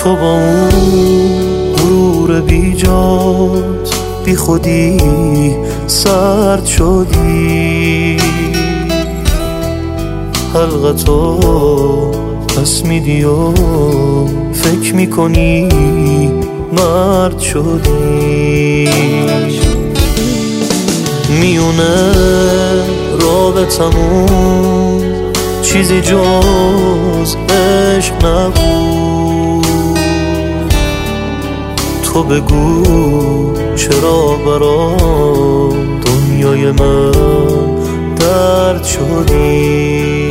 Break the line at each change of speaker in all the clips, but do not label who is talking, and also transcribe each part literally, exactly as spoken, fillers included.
تو با اون غرور بیجات بی خودی سرد شدی، حلقتو پس میدی و فکر میکنی مرد شدی. میونه رابطمون چیزی جز عشق نبود. تو بگو چرا برام دنیای من درد شدی.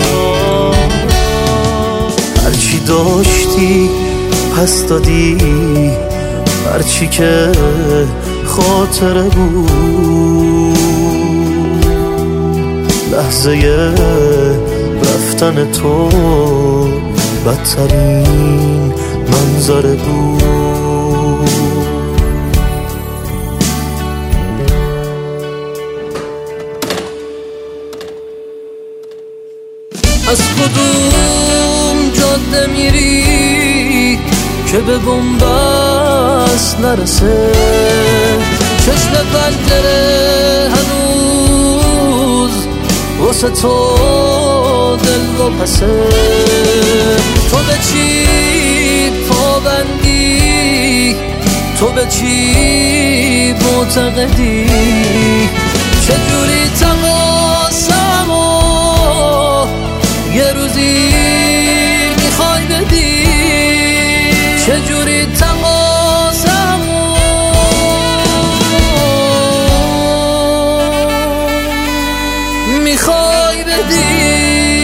هرچی داشتی پس دادی، هرچی که خاطره بود، لحظه رفتن تو بدترین منظره بود.
از کدوم جاده میری که به بنبست نرسه؟ چشم پنجره هنوز واسه تو دل و پسه. تو به چی پابندی؟ تو به چی معتقدی؟ چجوری تقاسمو یه روزی میخوای بدی؟ چجوری تقاسمو میخوای بدی؟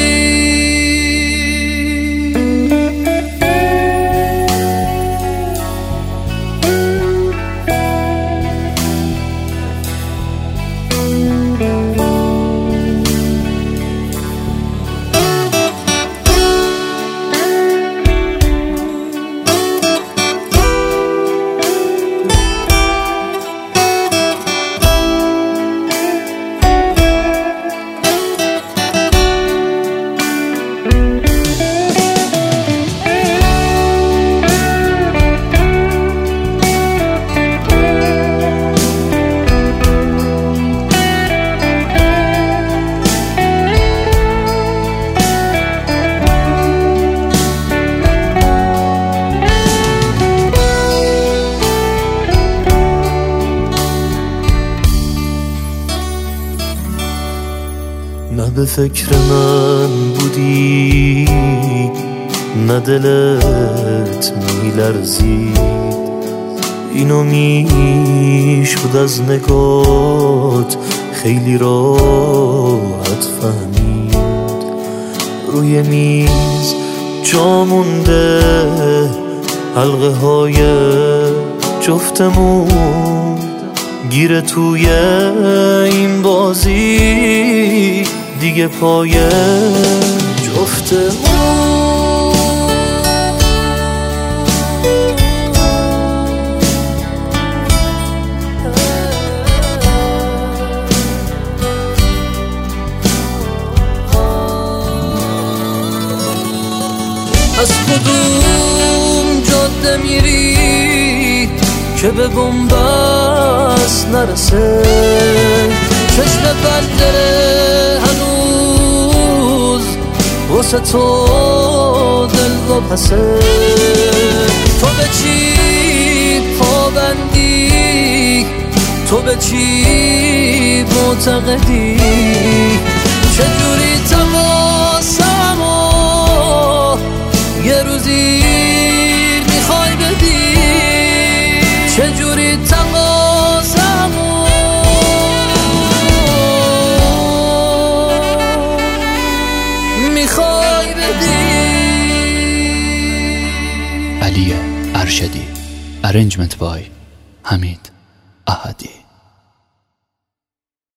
نه به فکر من بودی، نه دلت میلرزید، اینو میشد از نگات خیلی راحت فهمید. روی میز جا مونده حلقه های جفتمون، گیره توی این بازی دیگه پای جفتمون.
از کدوم جاده میری که به بنبست نرسه؟ چشم پنجره هنوز واسه تو دل و پسه. تو به چی پابندی؟ تو به چی معتقدی؟ چجوری تقاسمو یه روزی میخوای بدی؟ چجوری تقاسمو میخوای بدی؟
علی ارشدی. ارنجمنت بای حمید احدی.